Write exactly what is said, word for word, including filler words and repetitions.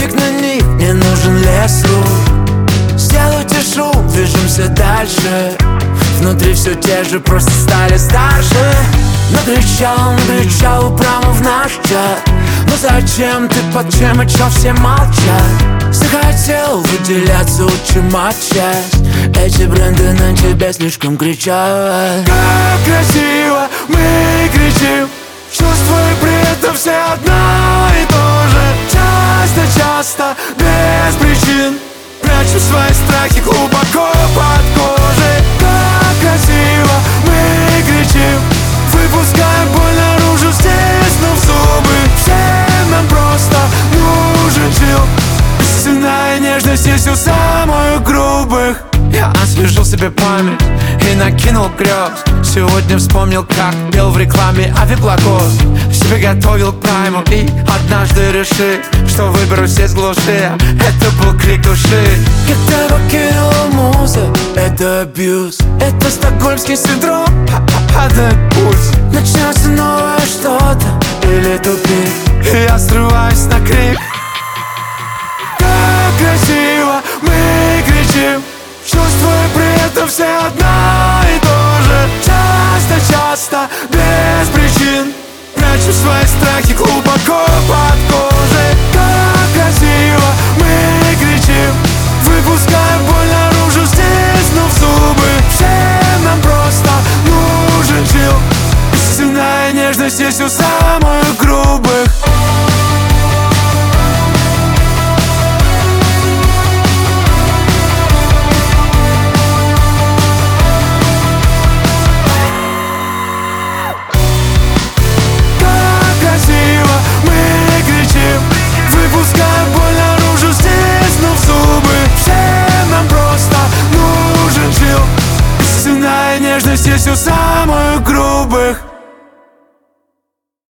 пофиг на них, мне нужен лес рук. Сделайте шум, движемся дальше. Внутри все те же, просто стали старше. Накричал, накричал прямо в наш чат. Ну зачем ты, под чем и чё все молчат? Захотел выделяться, лучше молчать. Эти бренды на тебя слишком кричат. Как красиво мы кричим, чувствуя при этом все одно и то же. Часто-часто, без причин, прячу свои страхи глубоко под кожей. Как красиво мы кричим, выпускаем боль наружу, стиснув зубы. Всем нам просто нужен чил. Истинная нежность есть у самых грубых. Я освежил себе память и накинул грез. Сегодня вспомнил, как пел в рекламе авиаплакос. Себе готовил к прайму и однажды решил, что выберусь из глуши. Это был крик души. Когда покинула муза, это абьюз. Это стокгольмский синдром, падает пульс. Начнется новое что-то или тупик, и я срываюсь на крик. Как красиво мы кричим, чувствуя при этом все одно и то же. Часто-часто, без причин, прячу свои страхи глубоко под кожей. Как красиво мы кричим, выпускаем боль наружу, стиснув зубы. Всем нам просто нужен чил. Истинная нежность есть у самых грубых. Выпускаем боль наружу, стиснув зубы. Всем нам просто нужен чил. Истинная нежность есть у самых грубых.